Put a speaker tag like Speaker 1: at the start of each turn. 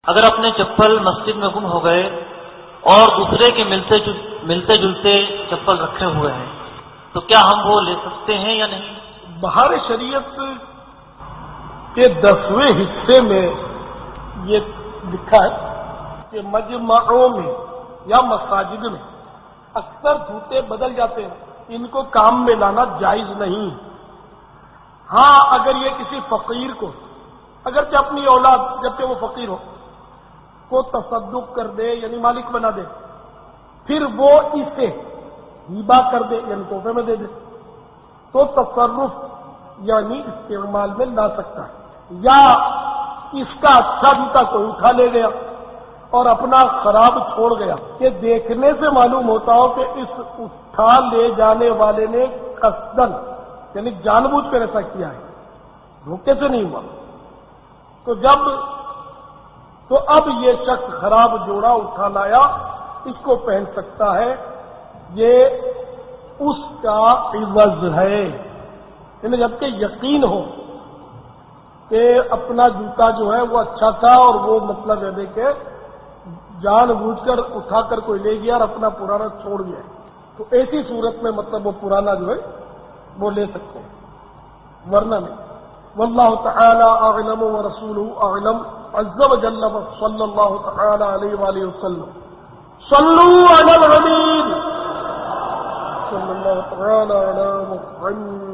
Speaker 1: اگر اپنے چپل مسجد میں گم ہو گئے اور دوسرے کے ملتے جلتے چپل رکھے ہوئے ہیں تو کیا ہم وہ لے سکتے ہیں یا نہیں؟
Speaker 2: بہار شریعت کے 10ویں حصے میں یہ لکھا ہے کہ مجمعوں میں یا مساجد میں اکثر جوتے بدل جاتے ہیں، ان کو کام میں لانا جائز نہیں۔ ہاں اگر یہ کسی فقیر کو، اگرچہ اپنی اولاد جبکہ وہ فقیر ہو، کو تصدق کر دے یعنی مالک بنا دے، پھر وہ اسے ہبہ کر دے یعنی تحفے میں دے دے تو تصرف یعنی استعمال میں لا سکتا ہے۔ یا اس کا اچھا جوتا کوئی اٹھا لے گیا اور اپنا خراب چھوڑ گیا، کہ دیکھنے سے معلوم ہوتا ہو کہ اس اٹھا لے جانے والے نے قصدن یعنی جان بوجھ کر ایسا کیا ہے، دھوکے سے نہیں ہوا، تو اب یہ شخص خراب جوڑا اٹھا لایا، اس کو پہن سکتا ہے، یہ اس کا عوض ہے۔ یعنی جبکہ یقین ہو کہ اپنا جوتا جو ہے وہ اچھا تھا اور وہ مطلب ہے کہ جان بوجھ کر اٹھا کر کوئی لے گیا اور اپنا پرانا چھوڑ گیا، تو ایسی صورت میں مطلب وہ پرانا جو ہے وہ لے سکتے ہیں، ورنہ نہیں۔ واللہ تعالی اعلم ورسولہ اعلم عز وجل صلی اللہ تعالی علیہ وآلہ وسلم۔ صلوا علی الحبیب صلی اللہ تعالی علی محمد۔